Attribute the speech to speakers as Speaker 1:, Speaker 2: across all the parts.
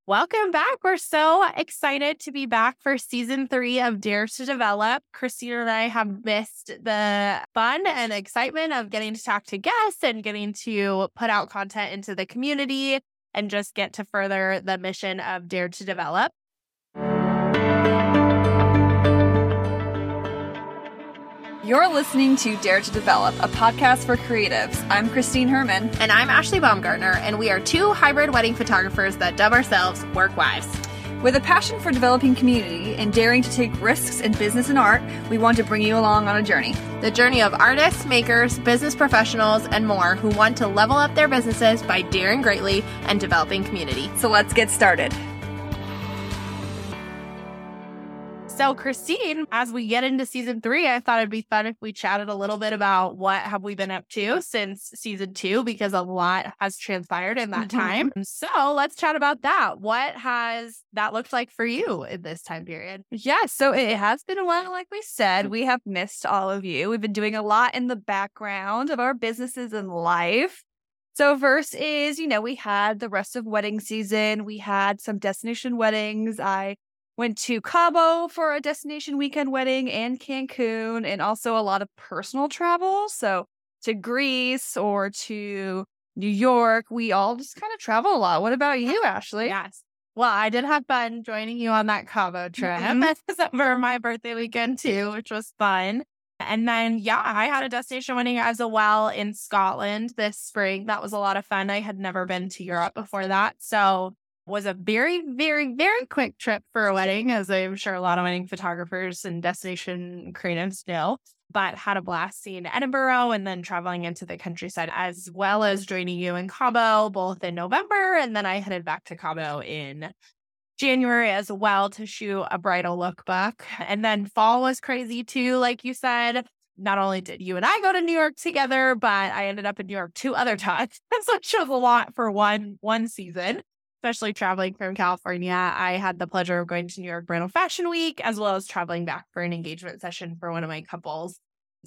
Speaker 1: Welcome back. We're so excited to be back for season 3 of Dare to Develop. Christina and I have missed the fun and excitement of getting to talk to guests and getting to put out content into the community and just get to further the mission of Dare to Develop.
Speaker 2: You're listening to Dare to Develop, a podcast for creatives. I'm Christine Herman.
Speaker 1: And I'm Ashley Baumgartner, and we are two hybrid wedding photographers that dub ourselves work wives.
Speaker 2: With a passion for developing community and daring to take risks in business and art, we want to bring you along on a journey.
Speaker 1: The journey of artists, makers, business professionals, and more who want to level up their businesses by daring greatly and developing community.
Speaker 2: So let's get started.
Speaker 1: So Christine, as we get into season 3, I thought it'd be fun if we chatted a little bit about what have we been up to since season 2, because a lot has transpired in that time. So let's chat about that. What has that looked like for you in this time period?
Speaker 2: Yeah, so it has been a while, like we said. We have missed all of you. We've been doing a lot in the background of our businesses and life. So first is, we had the rest of wedding season. We had some destination weddings. I went to Cabo for a destination weekend wedding and Cancun, and also a lot of personal travel. So to Greece or to New York, we all just kind of travel a lot. What about you, Ashley?
Speaker 1: Yes. Well, I did have fun joining you on that Cabo trip. That was for my birthday weekend too, which was fun. And then, I had a destination wedding as well in Scotland this spring. That was a lot of fun. I had never been to Europe before that. So was a very, very, very quick trip for a wedding, as I'm sure a lot of wedding photographers and destination creatives know, but had a blast seeing Edinburgh and then traveling into the countryside, as well as joining you in Cabo, both in November. And then I headed back to Cabo in January as well to shoot a bridal lookbook. And then fall was crazy too, like you said. Not only did you and I go to New York together, but I ended up in New York 2 other times. So it was a lot for one season. Especially traveling from California. I had the pleasure of going to New York Bridal Fashion Week, as well as traveling back for an engagement session for one of my couples.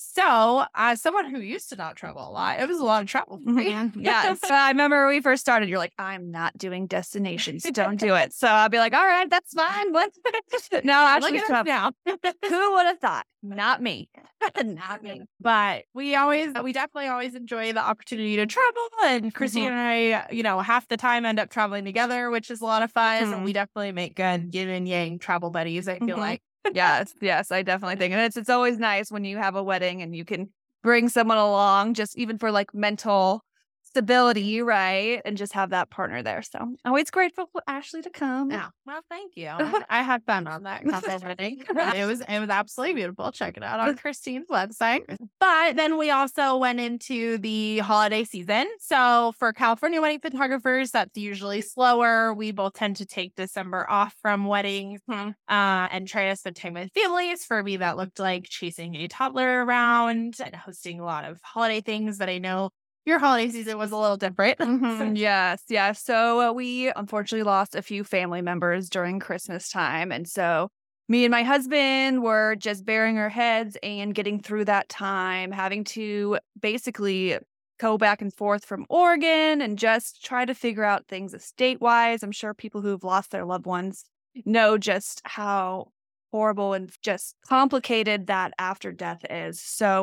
Speaker 1: So, as someone who used to not travel a lot, it was a lot of travel for me.
Speaker 2: Yeah. So I remember when we first started, you're like, I'm not doing destinations. Don't do it. So I'll be like, all right, that's fine. What? No, actually,
Speaker 1: now.
Speaker 2: Who would have thought? Not me. Not me.
Speaker 1: But we definitely always enjoy the opportunity to travel. And Christine and I, half the time end up traveling together, which is a lot of fun. And we definitely make good yin and yang travel buddies, I feel like.
Speaker 2: Yes, I definitely think. And it's always nice when you have a wedding and you can bring someone along, just even for like mental stability, right? And just have that partner there. So always grateful for Ashley to come.
Speaker 1: Yeah. Well, thank you. I had fun on that couple wedding. It was absolutely beautiful. Check it out on Christine's website. But then we also went into the holiday season. So for California wedding photographers, that's usually slower. We both tend to take December off from weddings and try to spend time with families. For me, that looked like chasing a toddler around and hosting a lot of holiday things that I know your holiday season was a little different.
Speaker 2: Yes. So we unfortunately lost a few family members during Christmas time. And so me and my husband were just bearing our heads and getting through that time, having to basically go back and forth from Oregon and just try to figure out things estate-wise. I'm sure people who've lost their loved ones know just how horrible and just complicated that after death is. So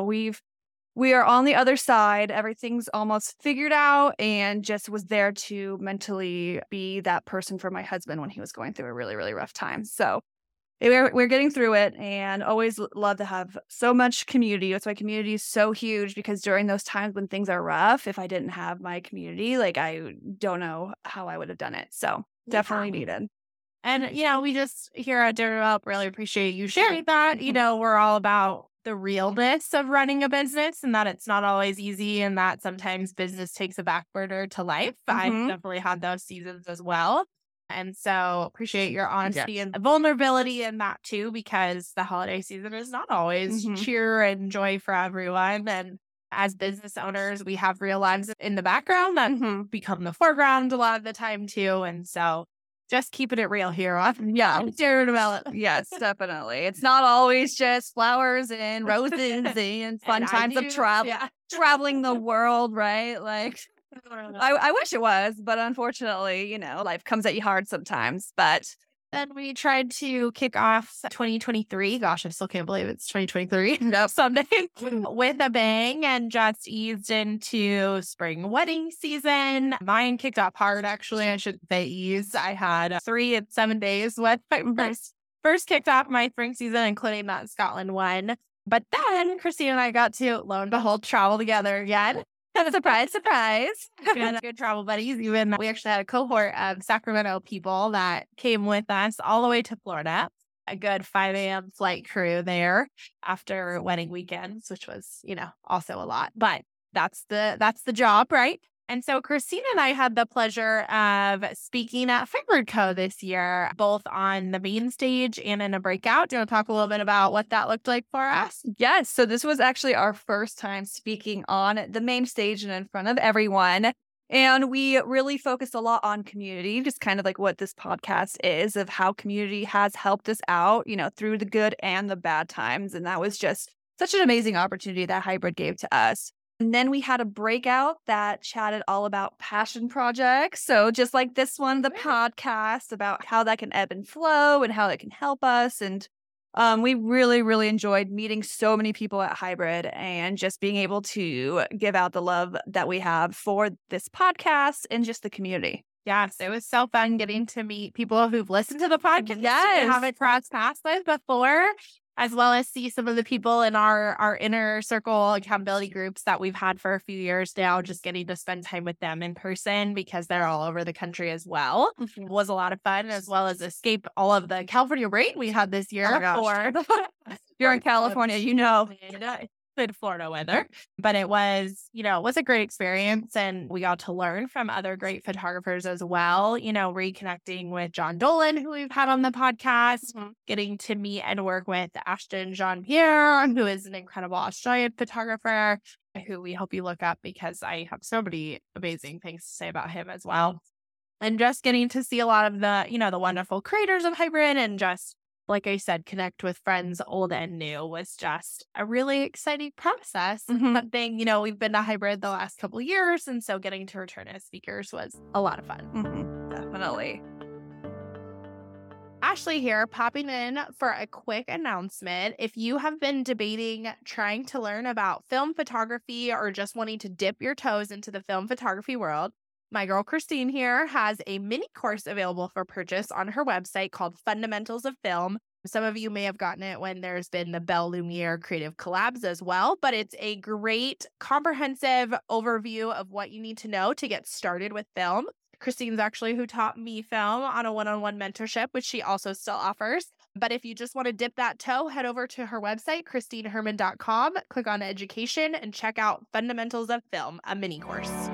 Speaker 2: we are on the other side. Everything's almost figured out, and just was there to mentally be that person for my husband when he was going through a really, really rough time. So we're getting through it, and always love to have so much community. That's why community is so huge, because during those times when things are rough, if I didn't have my community, like I don't know how I would have done it. So definitely needed.
Speaker 1: And, we just here at Dare to Develop really appreciate you sharing that. We're all about the realness of running a business, and that it's not always easy, and that sometimes business takes a back burner to life. I've definitely had those seasons as well. And so appreciate your honesty and vulnerability in that too, because the holiday season is not always cheer and joy for everyone. And as business owners, we have real lives in the background that become the foreground a lot of the time too. And so just keeping it real here on Dare to Develop.
Speaker 2: Yes, definitely. It's not always just flowers and roses and fun times of traveling the world, right? Like I wish it was, but unfortunately, life comes at you hard sometimes. But
Speaker 1: Then we tried to kick off 2023. Gosh, I still can't believe it's 2023. No, someday with a bang and just eased into spring wedding season. Mine kicked off hard, actually. I shouldn't say ease. I had 3 and 7 days with first kicked off my spring season, including that Scotland one. But then Christine and I got to, lo and behold, travel together again.
Speaker 2: Surprise, surprise.
Speaker 1: Good travel buddies. Even we actually had a cohort of Sacramento people that came with us all the way to Florida. A good 5 a.m. flight crew there after wedding weekends, which was, also a lot. But that's the job, right? And so Christina and I had the pleasure of speaking at Hybrid Co this year, both on the main stage and in a breakout. Do you want to talk a little bit about what that looked like for us?
Speaker 2: Yes. So this was actually our first time speaking on the main stage and in front of everyone. And we really focused a lot on community, just kind of like what this podcast is, of how community has helped us out, through the good and the bad times. And that was just such an amazing opportunity that Hybrid gave to us. And then we had a breakout that chatted all about passion projects. So just like this one, the podcast about how that can ebb and flow and how it can help us. And we really, really enjoyed meeting so many people at Hybrid and just being able to give out the love that we have for this podcast and just the community.
Speaker 1: Yes, it was so fun getting to meet people who've listened to the podcast.
Speaker 2: Yes.
Speaker 1: Haven't crossed paths with before, as well as see some of the people in our inner circle accountability groups that we've had for a few years now, just getting to spend time with them in person because they're all over the country as well.
Speaker 2: Mm-hmm.
Speaker 1: It was a lot of fun, as well as escape all of the California rain we had this year.
Speaker 2: You're in California,
Speaker 1: Good Florida weather, but it was a great experience, and we got to learn from other great photographers as well. Reconnecting with John Dolan, who we've had on the podcast, getting to meet and work with Ashton Jean-Pierre, who is an incredible Australian photographer, who we hope you look up because I have so many amazing things to say about him as well. And just getting to see a lot of the, the wonderful creators of Hybrid, and just, like I said, connect with friends old and new was just a really exciting process. Something, we've been to Hybrid the last couple of years, and so getting to return as speakers was a lot of fun.
Speaker 2: Definitely.
Speaker 1: Ashley here, popping in for a quick announcement. If you have been debating trying to learn about film photography or just wanting to dip your toes into the film photography world, my girl Christine here has a mini course available for purchase on her website called Fundamentals of Film. Some of you may have gotten it when there's been the Belle Lumiere creative collabs as well, but it's a great comprehensive overview of what you need to know to get started with film. Christine's actually who taught me film on a one-on-one mentorship, which she also still offers. But if you just want to dip that toe, head over to her website, christineherman.com, click on education, and check out Fundamentals of Film, a mini course.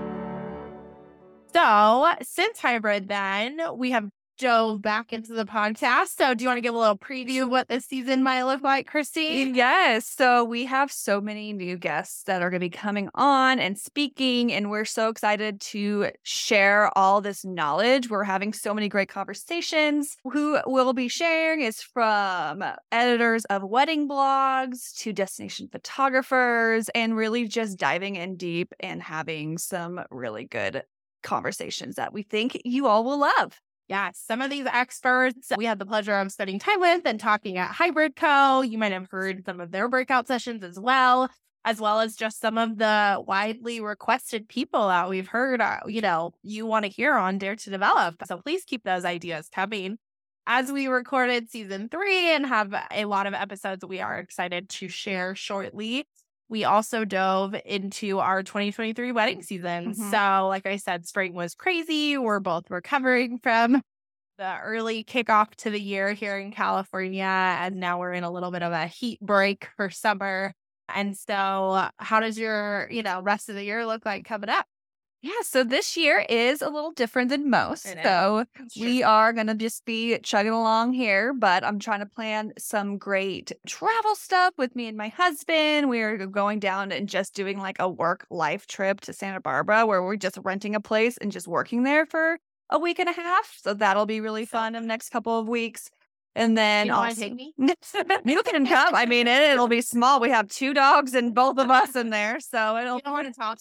Speaker 1: So since Hybrid, then we have dove back into the podcast. So do you want to give a little preview of what this season might look like, Christine?
Speaker 2: Yes. So we have so many new guests that are going to be coming on and speaking, and we're so excited to share all this knowledge. We're having so many great conversations. Who we'll be sharing is from editors of wedding blogs to destination photographers, and really just diving in deep and having some really good conversations that we think you all will love.
Speaker 1: Yes, some of these experts we had the pleasure of spending time with and talking at Hybrid Co. You might have heard some of their breakout sessions as well as just some of the widely requested people that we've heard, you want to hear on Dare to Develop. So please keep those ideas coming. As we recorded season 3 and have a lot of episodes we are excited to share shortly, we also dove into our 2023 wedding season. So like I said, spring was crazy. We're both recovering from the early kickoff to the year here in California. And now we're in a little bit of a heat break for summer. And so how does your, rest of the year look like coming up?
Speaker 2: Yeah, so this year is a little different than most. So we are going to just be chugging along here, but I'm trying to plan some great travel stuff with me and my husband. We're going down and just doing like a work-life trip to Santa Barbara where we're just renting a place and just working there for a week and a half. So that'll be really fun in the next couple of weeks. And then
Speaker 1: You want to take me?
Speaker 2: You can come. I mean, it'll be small. We have 2 dogs and both of us in there. So
Speaker 1: You don't want to talk to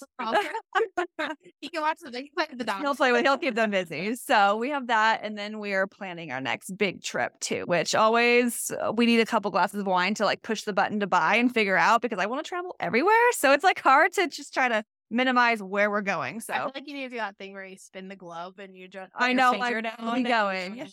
Speaker 1: He can watch the dogs.
Speaker 2: he'll keep them busy. So we have that. And then we are planning our next big trip too, which always we need a couple glasses of wine to like push the button to buy and figure out because I want to travel everywhere. So it's like hard to just try to minimize where we're going. So
Speaker 1: I feel like you need to do that thing where you spin the globe and you just
Speaker 2: I know, like, we going.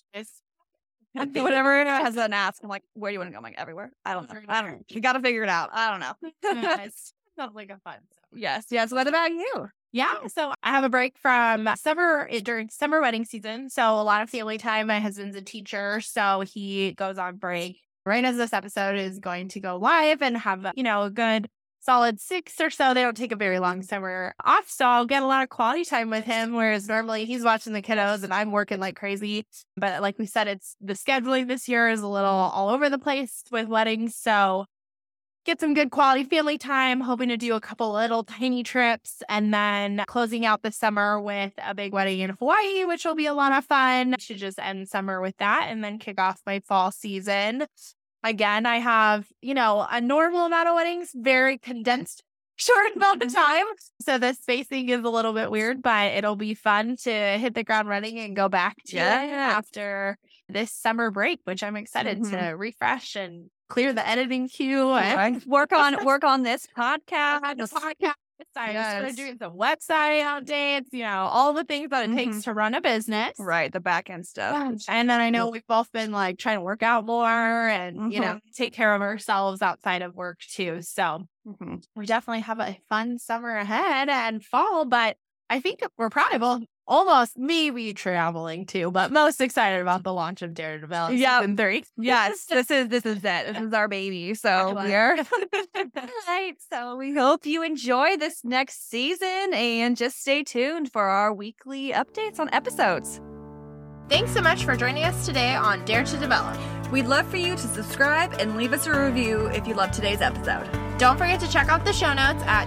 Speaker 2: Whatever it has an ask, I'm like, where do you want to go? I'm like, everywhere. I don't know. You got to figure it out. I don't know.
Speaker 1: It sounds like a fun.
Speaker 2: Yes. What about you?
Speaker 1: Yeah. So I have a break from during summer wedding season. So a lot of family time. My husband's a teacher, so he goes on break right as this episode is going to go live and have, a good solid 6 or so. They don't take a very long summer off. So I'll get a lot of quality time with him. Whereas normally he's watching the kiddos and I'm working like crazy. But like we said, it's the scheduling this year is a little all over the place with weddings. So get some good quality family time, hoping to do a couple little tiny trips and then closing out the summer with a big wedding in Hawaii, which will be a lot of fun. Should just end summer with that and then kick off my fall season. Again, I have, a normal amount of weddings, very condensed, short amount of time. So the spacing is a little bit weird, but it'll be fun to hit the ground running and go back to it after this summer break, which I'm excited to refresh and clear the editing queue and
Speaker 2: work on this podcast.
Speaker 1: I started doing some website updates, all the things that it takes to run a business.
Speaker 2: Right, the back end stuff.
Speaker 1: And then I know we've both been like trying to work out more and, take care of ourselves outside of work too. So we definitely have a fun summer ahead and fall, but I think we're probably both almost maybe traveling too, but most excited about the launch of Dare to Develop season 3.
Speaker 2: Yes, this is it. This is our baby. So we're right. So we hope you enjoy this next season and just stay tuned for our weekly updates on episodes.
Speaker 1: Thanks so much for joining us today on Dare to Develop.
Speaker 2: We'd love for you to subscribe and leave us a review if you loved today's episode.
Speaker 1: Don't forget to check out the show notes at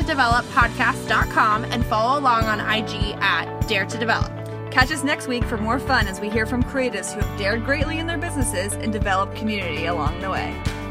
Speaker 1: daretodeveloppodcast.com and follow along on IG at Dare to Develop.
Speaker 2: Catch us next week for more fun as we hear from creatives who have dared greatly in their businesses and developed community along the way.